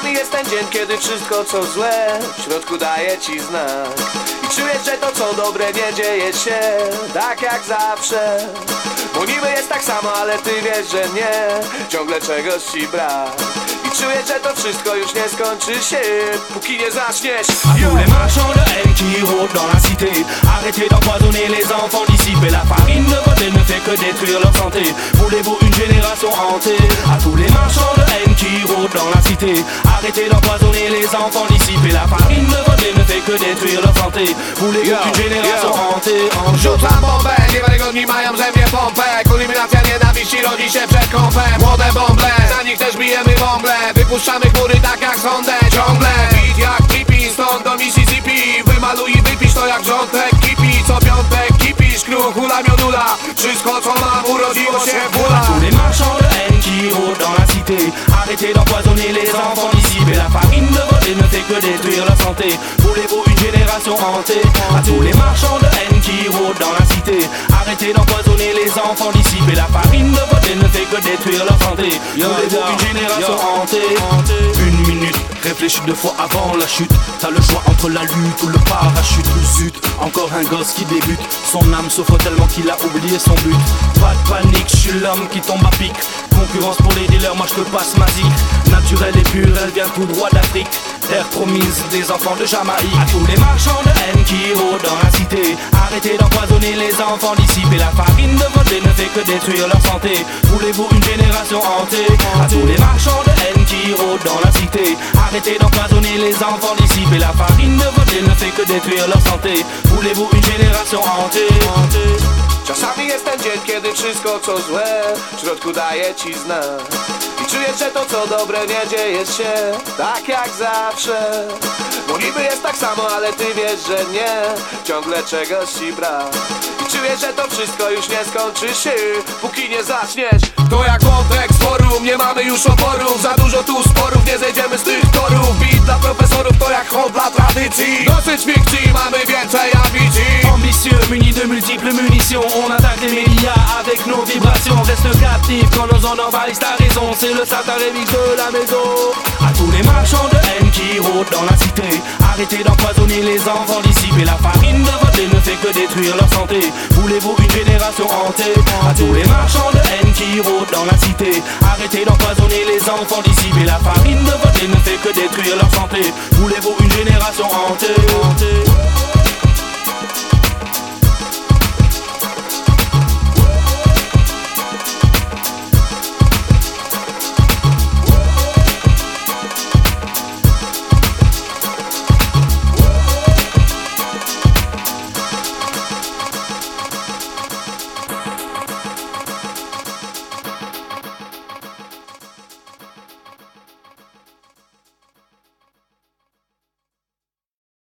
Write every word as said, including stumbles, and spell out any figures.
Czasami jest ten dzień, kiedy wszystko co złe w środku daje ci znak. I czujesz, że to co dobre nie dzieje się tak jak zawsze. Bo niby jest tak samo, ale ty wiesz, że nie, ciągle czegoś ci brak. I czujesz, że to wszystko już nie skończy się, póki nie zaczniesz. À tous les marchands de haine qui rôdent dans la cité, arrêtez d'empoisonner les enfants d'ici. Et la farine de votre lait ne fait que détruire leur santé. Voulez-vous une génération hantée? À tous les marchands de haine qui rôdent dans la cité, arrêtez d'empoisonner les enfants d'ici. Et la farine de votre lait ne fait que détruire leur santé. Voulez-vous une génération hantée? Rzucam bombę, niewiarygodni mają ze mnie pompę. Kulminacja nienawiści rodzi się przed kąpem. Młode bąble, na nich też bijemy bąble. Wypuszczamy chmury tak jak sondę ciągle. Beat jak kipi, stąd do Mississippi. Wymaluj i wypisz to jak rządek kipi. Co piątek kipisz, kruch, hula miodula. Wszystko co mam urodziło się w ula. Tous les marchands de haine qui rôdent dans la cité, arrêtez d'empoisonner les enfants d'ici. Et la farine de votre lait ne fait que détruire leur santé. Voulez-vous une génération hantée? À tous les marchands de haine qui rôdent dans la cité, arrêtez d'empoisonner les enfants d'ici. Et la farine de votre lait ne fait que détruire leur santé. Voulez-vous une génération hantée? Une minute, réfléchis deux fois avant la chute. T'as le choix entre la lutte ou le parachute. Zut, encore un gosse qui débute. Son âme souffre tellement qu'il a oublié son but. Pas de panique, je suis l'homme qui tombe à pic. Concurrence pour les dealers, moi je te passe ma zik. Naturelle et pure, elle vient tout droit d'Afrique. Terre promise des enfants de Jamaïque. À tous les marchands de haine qui rôdent dans la cité, arrêtez d'empoisonner les enfants d'ici. Et la farine de votre lait ne fait que détruire leur santé. Voulez-vous une génération hantée? À tous les marchands de haine qui rôdent dans la cité, arrêtez d'empoisonner les enfants d'ici. Et la farine de votre lait ne fait que détruire leur santé. Voulez-vous une génération hantée? Czasami jest ten dzień, kiedy wszystko co złe w środku daje ci znak. I czujesz, że to co dobre nie dzieje się tak jak zawsze. Bo niby jest tak samo, ale ty wiesz, że nie, ciągle czegoś ci brak. I czujesz, że to wszystko już nie skończy się, póki nie zaczniesz. To jak wątek z forum, nie mamy już oporów. Za dużo tu sporów, nie zejdziemy z tych torów. Beat dla profesorów to jak hołd dla tradycji. Dosyć fikcji, mamy więcej ambicji. Ambitieux, munis de multiples munitions, on attaque les médias avec nos vibrations. Reste captif quand nos ondes envahissent ta raison. C'est le Satan remix de la maison. À tous les marchands de haine qui rôdent dans la cité, arrêtez d'empoisonner les enfants d'ici. Et la farine de votre lait ne fait que détruire leur santé. Voulez-vous une génération hantée? À tous les marchands de haine qui rôdent dans la cité, arrêtez d'empoisonner les enfants d'ici. Et la farine de votre lait ne fait que détruire leur santé. Voulez-vous une génération hantée?